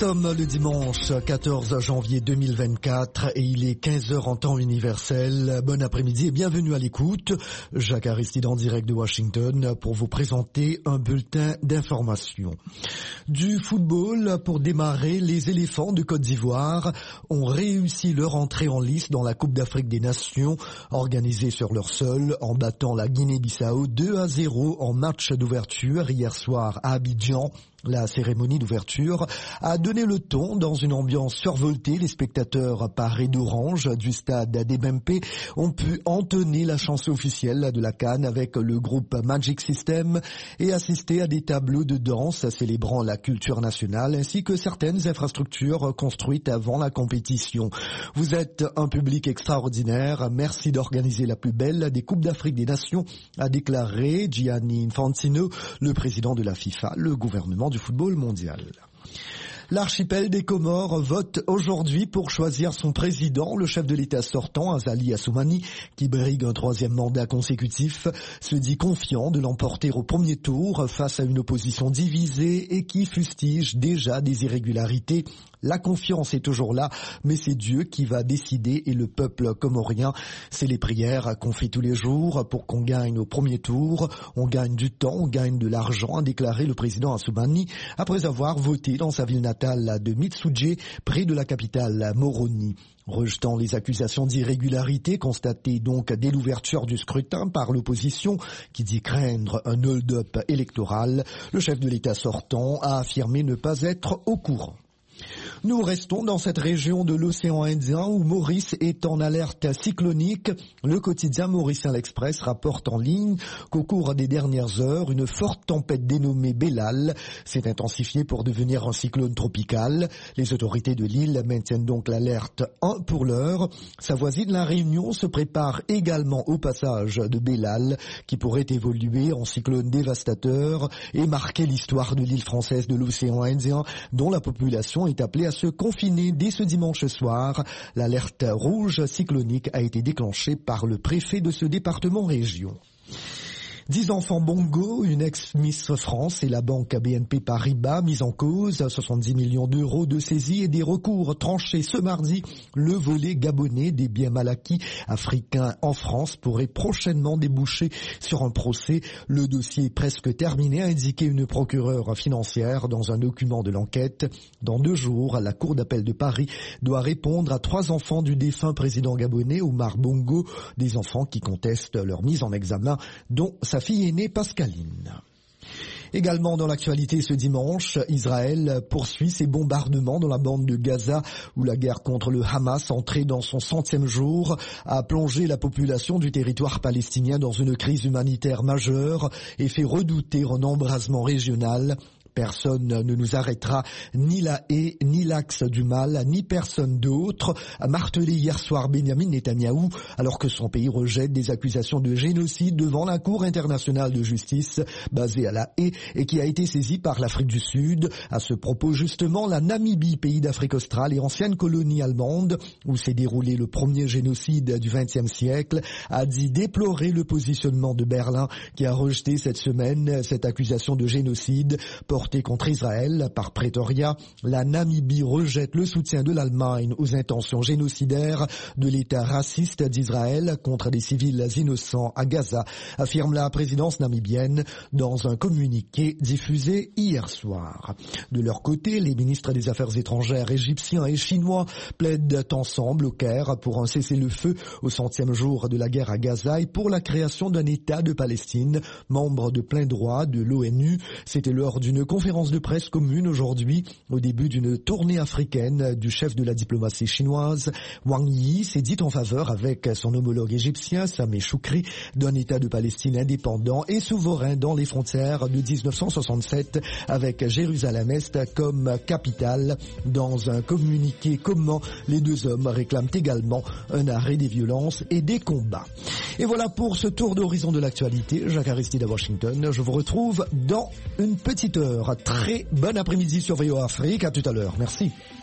sommes le dimanche 14 janvier 2024 et il est 15h en temps universel. Bon après-midi et bienvenue à l'écoute. Jacques Aristide en direct de Washington pour vous présenter un bulletin d'information. Du football pour démarrer, les éléphants de Côte d'Ivoire ont réussi leur entrée en lice dans la Coupe d'Afrique des Nations organisée sur leur sol en battant la Guinée-Bissau 2-0 en match d'ouverture hier soir à Abidjan. La cérémonie d'ouverture a donné le ton dans une ambiance survoltée. Les spectateurs parés d'orange du stade d'Ebempe ont pu entonner la chanson officielle de la CAN avec le groupe Magic System et assister à des tableaux de danse célébrant la culture nationale ainsi que certaines infrastructures construites avant la compétition. Vous êtes un public extraordinaire. Merci d'organiser la plus belle des Coupes d'Afrique des Nations, a déclaré Gianni Infantino, le président de la FIFA, le gouvernement du football mondial. L'archipel des Comores vote aujourd'hui pour choisir son président. Le chef de l'État sortant, Azali Assoumani, qui brigue un troisième mandat consécutif, se dit confiant de l'emporter au premier tour face à une opposition divisée et qui fustige déjà des irrégularités. La confiance est toujours là, mais c'est Dieu qui va décider et le peuple comorien. C'est les prières qu'on fait tous les jours pour qu'on gagne au premier tour. On gagne du temps, on gagne de l'argent, a déclaré le président Assoumani après avoir voté dans sa ville natale de Mitsuje, près de la capitale Moroni. Rejetant les accusations d'irrégularité constatées donc dès l'ouverture du scrutin par l'opposition qui dit craindre un hold-up électoral, le chef de l'État sortant a affirmé ne pas être au courant. Nous restons dans cette région de l'océan Indien où Maurice est en alerte cyclonique. Le quotidien Mauricien L'Express rapporte en ligne qu'au cours des dernières heures, une forte tempête dénommée Bellal s'est intensifiée pour devenir un cyclone tropical. Les autorités de l'île maintiennent donc l'alerte 1 pour l'heure. Sa voisine, la Réunion, se prépare également au passage de Bellal qui pourrait évoluer en cyclone dévastateur et marquer l'histoire de l'île française de l'océan Indien dont la population est appelée à se confiner dès ce dimanche soir. L'alerte rouge cyclonique a été déclenchée par le préfet de ce département région. 10 enfants Bongo, une ex-Miss France et la banque BNP Paribas mise en cause, 70 millions d'euros de saisie et des recours tranchés ce mardi. Le volet gabonais des biens mal acquis africains en France pourrait prochainement déboucher sur un procès. Le dossier est presque terminé, a indiqué une procureure financière dans un document de l'enquête. Dans 2 jours, la Cour d'appel de Paris doit répondre à 3 enfants du défunt président gabonais Omar Bongo, des enfants qui contestent leur mise en examen, dont sa fille aînée Pascaline. Également dans l'actualité ce dimanche, Israël poursuit ses bombardements dans la bande de Gaza où la guerre contre le Hamas, entrée dans son 100e jour, a plongé la population du territoire palestinien dans une crise humanitaire majeure et fait redouter un embrasement régional. Personne ne nous arrêtera, ni la haie, ni l'axe du mal, ni personne d'autre, a martelé hier soir Benjamin Netanyahou, alors que son pays rejette des accusations de génocide devant la Cour internationale de justice, basée à la haie, et qui a été saisie par l'Afrique du Sud. À ce propos, justement, la Namibie, pays d'Afrique australe et ancienne colonie allemande, où s'est déroulé le premier génocide du XXe siècle, a dit déplorer le positionnement de Berlin, qui a rejeté cette semaine cette accusation de génocide portée contre Israël par Pretoria. La Namibie rejette le soutien de l'Allemagne aux intentions génocidaires de l'État raciste d'Israël contre des civils innocents à Gaza, affirme la présidence namibienne dans un communiqué diffusé hier soir. De leur côté, les ministres des Affaires étrangères égyptiens et chinois plaident ensemble au Caire pour un cessez-le-feu au 100e jour de la guerre à Gaza et pour la création d'un État de Palestine, membre de plein droit de l'ONU. C'était lors d'une conférence de presse commune aujourd'hui, au début d'une tournée africaine du chef de la diplomatie chinoise. Wang Yi s'est dit en faveur avec son homologue égyptien, Sameh Choukri, d'un État de Palestine indépendant et souverain dans les frontières de 1967 avec Jérusalem-Est comme capitale. Dans un communiqué commun, les 2 hommes réclament également un arrêt des violences et des combats. Et voilà pour ce tour d'horizon de l'actualité. Jacques Aristide à Washington. Je vous retrouve dans une petite heure. Très bon après-midi sur VOA Afrique. À tout à l'heure. Merci.